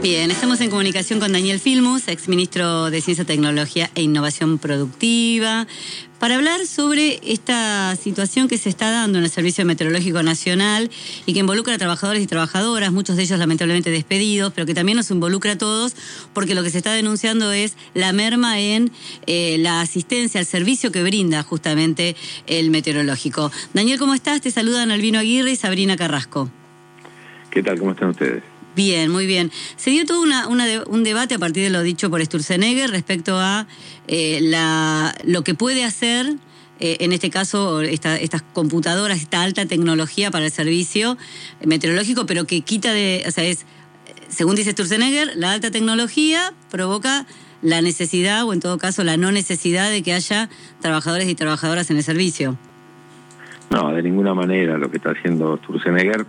Bien, estamos en comunicación con Daniel Filmus, exministro de Ciencia, Tecnología e Innovación Productiva, para hablar sobre esta situación que se está dando en el Servicio Meteorológico Nacional y que involucra a trabajadores y trabajadoras, muchos de ellos lamentablemente despedidos, pero que también nos involucra a todos, porque lo que se está denunciando es la merma en la asistencia, al servicio que brinda justamente el meteorológico. Daniel, ¿cómo estás? Te saludan Albino Aguirre y Sabrina Carrasco. ¿Qué tal? ¿Cómo están ustedes? Bien, muy bien. Se dio todo un debate a partir de lo dicho por Sturzenegger respecto a lo que puede hacer, en este caso, estas computadoras, esta alta tecnología para el servicio meteorológico, pero que quita de... O sea, según dice Sturzenegger, la alta tecnología provoca la necesidad, o en todo caso la no necesidad de que haya trabajadores y trabajadoras en el servicio. No, de ninguna manera. Lo que está haciendo Sturzenegger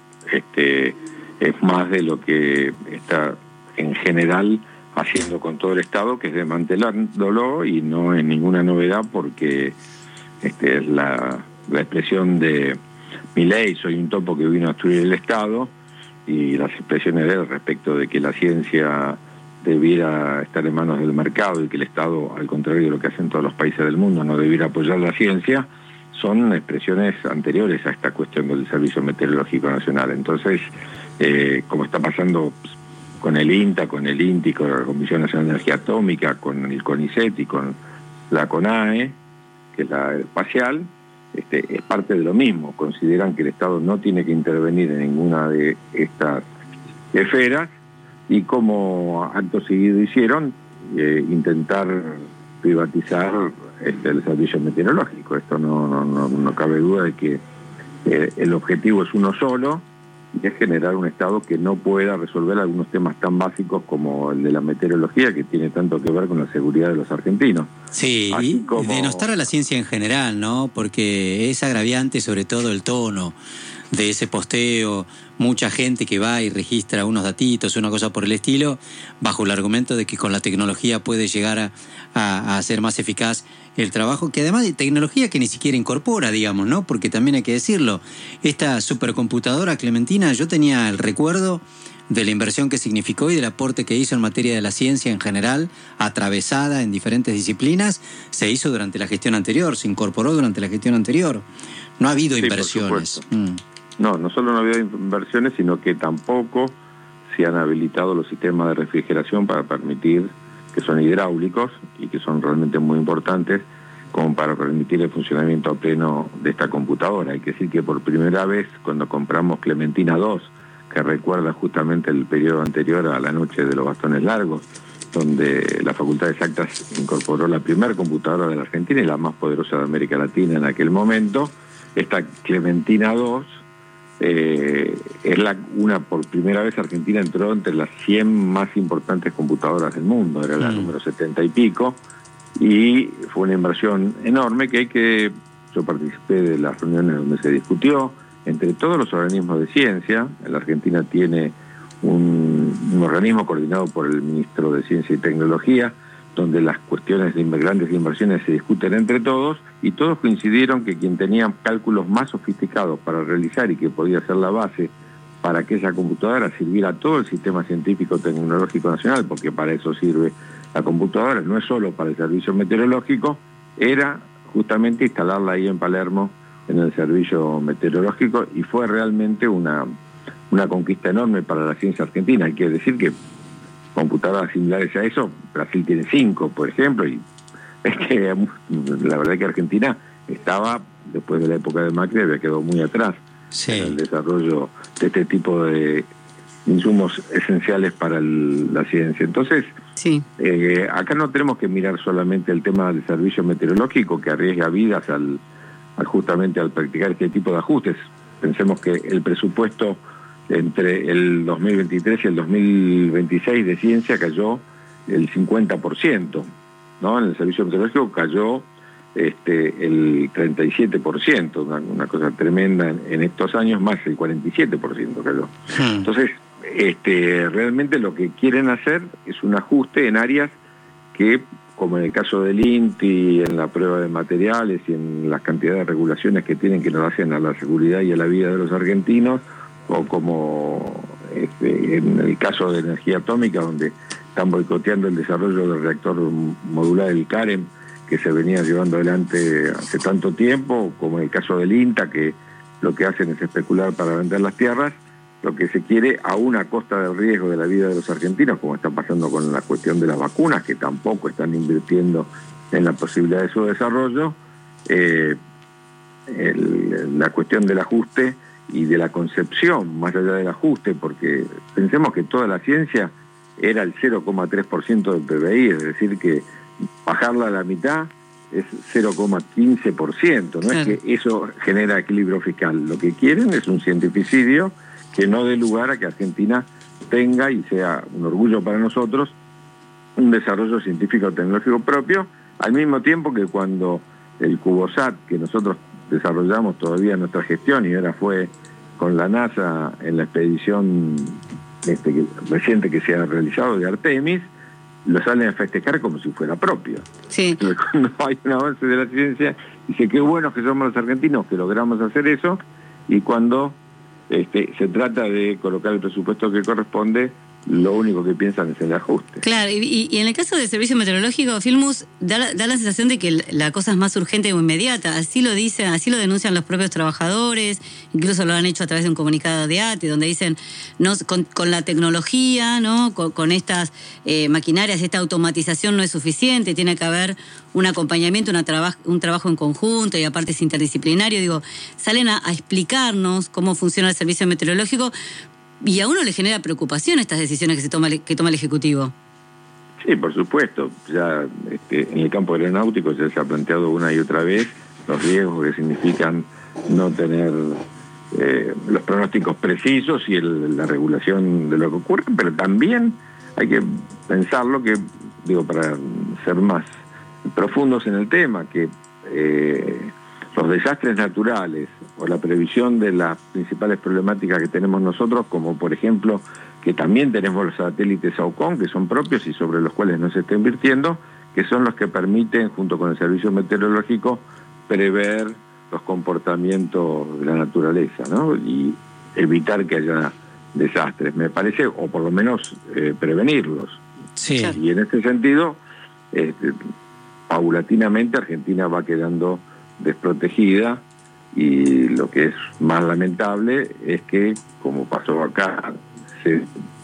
es más de lo que está en general haciendo con todo el Estado, que es desmantelándolo, y no es ninguna novedad porque es la expresión de Milei, soy un topo que vino a destruir el Estado, y las expresiones de él respecto de que la ciencia debiera estar en manos del mercado y que el Estado, al contrario de lo que hacen todos los países del mundo, no debiera apoyar la ciencia, son expresiones anteriores a esta cuestión del Servicio Meteorológico Nacional. Entonces, como está pasando con el INTA, con el INTI, con la Comisión Nacional de Energía Atómica, con el CONICET y con la CONAE, que es la espacial, es parte de lo mismo. Consideran que el Estado no tiene que intervenir en ninguna de estas esferas y, como acto seguido hicieron, intentar privatizar el servicio meteorológico. Esto no cabe duda de que el objetivo es uno solo, y es generar un Estado que no pueda resolver algunos temas tan básicos como el de la meteorología, que tiene tanto que ver con la seguridad de los argentinos. Sí, y denostar a la ciencia en general, ¿no? Porque es agraviante sobre todo el tono de ese posteo, mucha gente que va y registra unos datitos, una cosa por el estilo, bajo el argumento de que con la tecnología puede llegar a ser más eficaz el trabajo, que además de tecnología que ni siquiera incorpora, digamos, ¿no? Porque también hay que decirlo, esta supercomputadora Clementina, yo tenía el recuerdo de la inversión que significó y del aporte que hizo en materia de la ciencia en general, atravesada en diferentes disciplinas, se hizo durante la gestión anterior, se incorporó durante la gestión anterior. No ha habido inversiones. No solo no ha habido inversiones, sino que tampoco se han habilitado los sistemas de refrigeración para permitir, que son hidráulicos y que son realmente muy importantes, como para permitir el funcionamiento a pleno de esta computadora. Hay que decir que por primera vez, cuando compramos Clementina 2, que recuerda justamente el periodo anterior a la noche de los bastones largos, donde la Facultad de Exactas incorporó la primera computadora de la Argentina y la más poderosa de América Latina en aquel momento, esta Clementina 2 por primera vez Argentina entró entre las 100 más importantes computadoras del mundo, era la número 70 y pico, y fue una inversión enorme yo participé de las reuniones donde se discutió entre todos los organismos de ciencia. La Argentina tiene un organismo coordinado por el ministro de Ciencia y Tecnología, donde las cuestiones de grandes inversiones se discuten entre todos, y todos coincidieron que quien tenía cálculos más sofisticados para realizar y que podía ser la base para que esa computadora sirviera a todo el sistema científico tecnológico nacional, porque para eso sirve la computadora, no es solo para el servicio meteorológico, era justamente instalarla ahí en Palermo, en el servicio meteorológico, y fue realmente una conquista enorme para la ciencia argentina. Hay que decir que computadoras similares a eso, Brasil tiene 5, por ejemplo, y la verdad que Argentina estaba, después de la época de Macri, había quedado muy atrás en el desarrollo de este tipo de insumos esenciales para la ciencia. Entonces, acá no tenemos que mirar solamente el tema del servicio meteorológico, que arriesga vidas justamente al practicar este tipo de ajustes. Pensemos que el presupuesto entre el 2023 y el 2026 de ciencia cayó el 50%, ¿no? En el servicio meteorológico cayó el 37%, una cosa tremenda en estos años, más el 47% cayó. Entonces, realmente lo que quieren hacer es un ajuste en áreas que, como en el caso del INTI, en la prueba de materiales y en las cantidades de regulaciones que tienen que nos hacen a la seguridad y a la vida de los argentinos, o como en el caso de energía atómica, donde están boicoteando el desarrollo del reactor modular del CAREM, que se venía llevando adelante hace tanto tiempo, como en el caso del INTA, que lo que hacen es especular para vender las tierras, lo que se quiere, aún a costa del riesgo de la vida de los argentinos, como está pasando con la cuestión de las vacunas, que tampoco están invirtiendo en la posibilidad de su desarrollo, la cuestión del ajuste y de la concepción, más allá del ajuste, porque pensemos que toda la ciencia era el 0,3% del PBI, es decir, que bajarla a la mitad es 0,15%, no es que eso genera equilibrio fiscal. Lo que quieren es un cientificidio que no dé lugar a que Argentina tenga, y sea un orgullo para nosotros, un desarrollo científico-tecnológico propio, al mismo tiempo que cuando el CuboSat, que nosotros desarrollamos todavía en nuestra gestión, y ahora fue con la NASA en la expedición reciente que se ha realizado de Artemis, lo salen a festejar como si fuera propio. Sí. Entonces, cuando hay un avance de la ciencia, dice qué buenos que somos los argentinos que logramos hacer eso, y cuando se trata de colocar el presupuesto que corresponde, lo único que piensan es en el ajuste. Claro, y en el caso del servicio meteorológico, Filmus, da la sensación de que la cosa es más urgente o inmediata. Así lo dicen, así lo denuncian los propios trabajadores, incluso lo han hecho a través de un comunicado de ATE, donde dicen, no, con la tecnología, ¿no? Con estas maquinarias, esta automatización no es suficiente, tiene que haber un acompañamiento, un trabajo en conjunto, y aparte es interdisciplinario. Digo, salen a explicarnos cómo funciona el servicio meteorológico, y a uno le genera preocupación estas decisiones que toma el Ejecutivo. Sí, por supuesto. Ya en el campo aeronáutico ya se ha planteado una y otra vez los riesgos que significan no tener los pronósticos precisos y la regulación de lo que ocurre, pero también hay que pensarlo, que digo, para ser más profundos en el tema, que los desastres naturales o la previsión de las principales problemáticas que tenemos nosotros, como por ejemplo que también tenemos los satélites AUCON, que son propios y sobre los cuales no se está invirtiendo, que son los que permiten, junto con el servicio meteorológico, prever los comportamientos de la naturaleza, ¿no? Y evitar que haya desastres, me parece, o por lo menos prevenirlos. Sí. Y en este sentido, paulatinamente Argentina va quedando desprotegida, y lo que es más lamentable es que, como pasó acá, se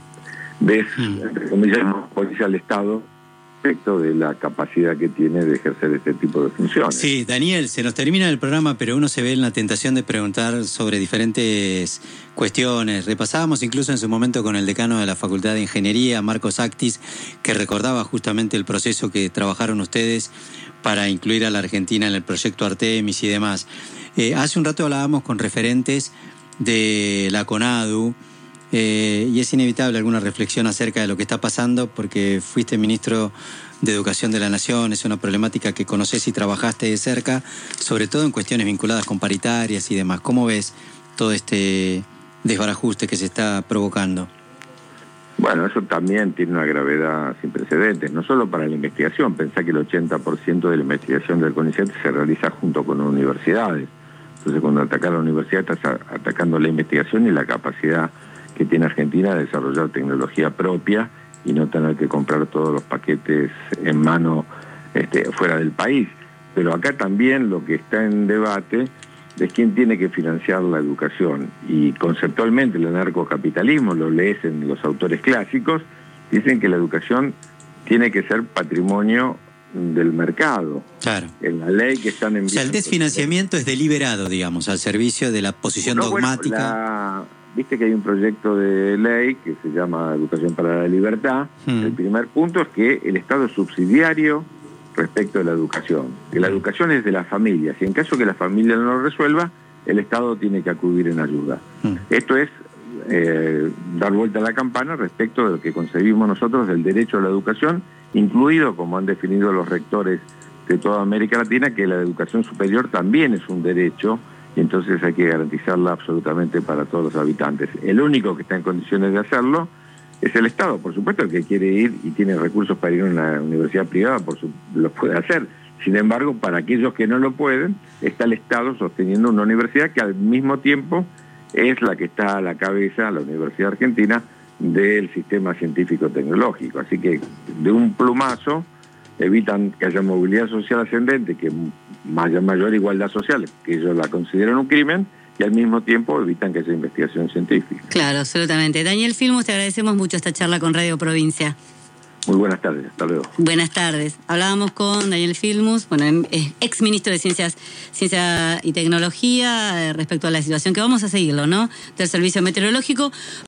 descomilla al Estado respecto de la capacidad que tiene de ejercer este tipo de funciones. Sí, Daniel, se nos termina el programa, pero uno se ve en la tentación de preguntar sobre diferentes cuestiones. Repasábamos incluso en su momento con el decano de la Facultad de Ingeniería, Marcos Actis, que recordaba justamente el proceso que trabajaron ustedes para incluir a la Argentina en el proyecto Artemis y demás. Hace un rato hablábamos con referentes de la CONADU, y es inevitable alguna reflexión acerca de lo que está pasando, porque fuiste ministro de Educación de la Nación, es una problemática que conoces y trabajaste de cerca, sobre todo en cuestiones vinculadas con paritarias y demás. ¿Cómo ves todo este desbarajuste que se está provocando? Bueno, eso también tiene una gravedad sin precedentes, no solo para la investigación. Pensá que el 80% de la investigación del CONICET se realiza junto con universidades. Entonces, cuando atacas la universidad, estás atacando la investigación y la capacidad que tiene Argentina de desarrollar tecnología propia y no tener que comprar todos los paquetes en mano fuera del país. Pero acá también lo que está en debate es quién tiene que financiar la educación. Y conceptualmente el anarcocapitalismo, lo lees en los autores clásicos, dicen que la educación tiene que ser patrimonio del mercado. Claro. En la ley que están enviando. O sea, el desfinanciamiento es deliberado, digamos, al servicio de la posición dogmática. Viste que hay un proyecto de ley que se llama Educación para la Libertad. El primer punto es que el Estado es subsidiario respecto de la educación, que la educación es de las familias, y en caso que la familia no lo resuelva, el Estado tiene que acudir en ayuda. Esto es dar vuelta a la campana respecto de lo que concebimos nosotros del derecho a la educación, incluido, como han definido los rectores de toda América Latina, que la educación superior también es un derecho, y entonces hay que garantizarla absolutamente para todos los habitantes. El único que está en condiciones de hacerlo es el Estado. Por supuesto, el que quiere ir y tiene recursos para ir a una universidad privada lo puede hacer. Sin embargo, para aquellos que no lo pueden, está el Estado sosteniendo una universidad que al mismo tiempo es la que está a la cabeza, la Universidad Argentina, del sistema científico-tecnológico. Así que de un plumazo evitan que haya movilidad social ascendente, que haya mayor igualdad social, que ellos la consideran un crimen, y al mismo tiempo evitan que haya investigación científica. Claro, absolutamente. Daniel Filmus, te agradecemos mucho esta charla con Radio Provincia. Muy buenas tardes, hasta luego. Buenas tardes. Hablábamos con Daniel Filmus, ex ministro de Ciencia y Tecnología, respecto a la situación que vamos a seguirlo, ¿no?, del Servicio Meteorológico.